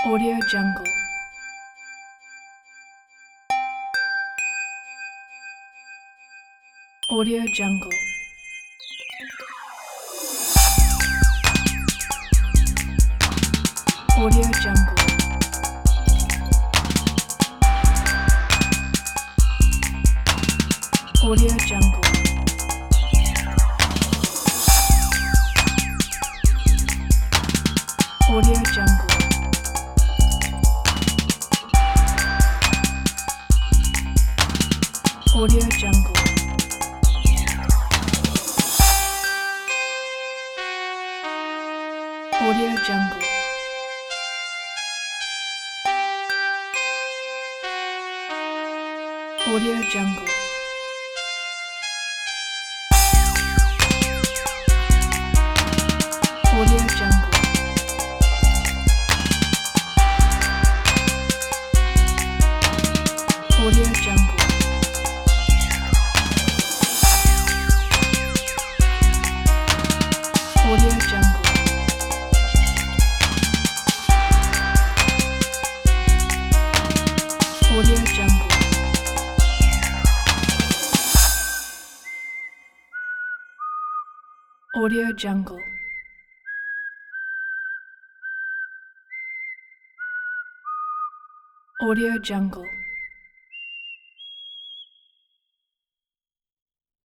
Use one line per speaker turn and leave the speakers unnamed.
Audio Jungle. Audio Jungle. Audio Jungle. Audio Jungle. Audio Jungle. Audio Jungle. Audio Jungle. Audio Jungle. Audio Jungle. Audio Jungle. Audio Jungle. Audio Jungle. Audio Jungle. Audio Jungle.